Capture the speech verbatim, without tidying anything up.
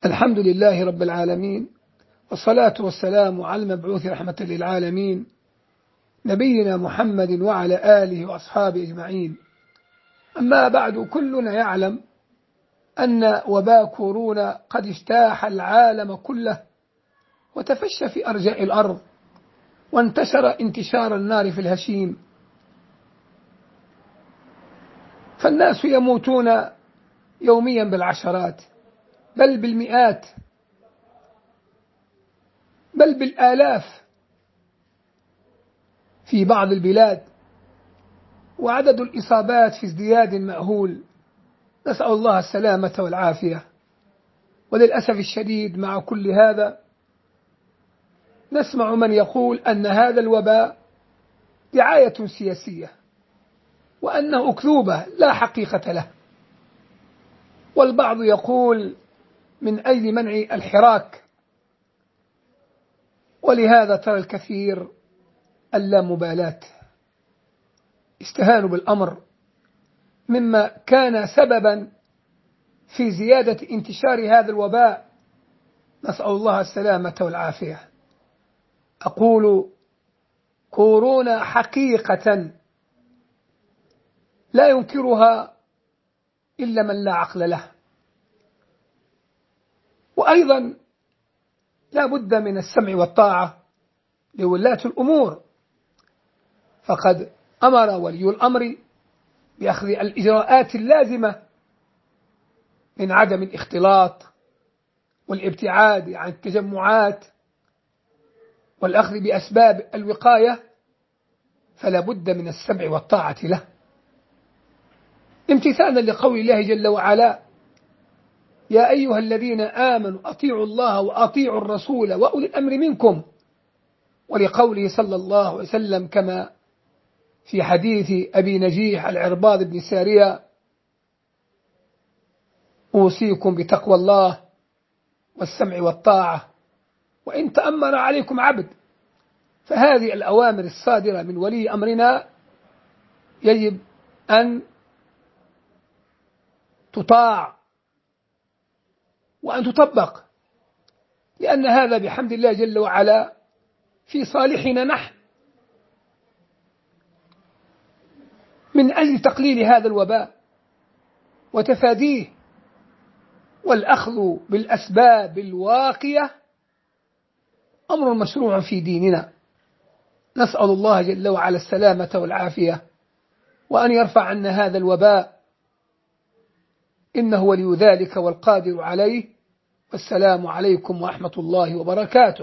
الحمد لله رب العالمين، والصلاة والسلام على المبعوث رحمة للعالمين نبينا محمد وعلى آله وأصحابه أجمعين. أما بعد، كلنا يعلم أن وباء كورونا قد اجتاح العالم كله وتفشى في أرجاء الأرض، وانتشر انتشار النار في الهشيم، فالناس يموتون يوميا بالعشرات بل بالمئات بل بالآلاف في بعض البلاد، وعدد الإصابات في ازدياد مأهول، نسأل الله السلامة والعافية. وللأسف الشديد مع كل هذا نسمع من يقول أن هذا الوباء دعاية سياسية، وأنه أكذوبة لا حقيقة له، والبعض يقول من أجل منع الحراك، ولهذا ترى الكثير اللامبالاة استهانوا بالأمر، مما كان سببا في زيادة انتشار هذا الوباء، نسأل الله السلامة والعافية. أقول كورونا حقيقة لا ينكرها إلا من لا عقل له، وأيضا لا بد من السمع والطاعة لولاة الأمور، فقد أمر ولي الأمر بأخذ الإجراءات اللازمة من عدم الاختلاط والابتعاد عن التجمعات والأخذ بأسباب الوقاية، فلا بد من السمع والطاعة له امتثالا لقول الله جل وعلا: يا أيها الذين آمنوا أطيعوا الله وأطيعوا الرسول وأولي الأمر منكم، ولقوله صلى الله عليه وسلم كما في حديث أبي نجيح العرباض بن سارية: أوصيكم بتقوى الله والسمع والطاعة وإن تأمر عليكم عبد. فهذه الأوامر الصادرة من ولي أمرنا يجب أن تطاع وأن تطبق، لأن هذا بحمد الله جل وعلا في صالحنا نحن، من أجل تقليل هذا الوباء وتفاديه، والأخذ بالأسباب الواقية أمر مشروع في ديننا. نسأل الله جل وعلا السلامة والعافية، وأن يرفع عنا هذا الوباء، إنه ولي ذلك والقادر عليه. والسلام عليكم ورحمة الله وبركاته.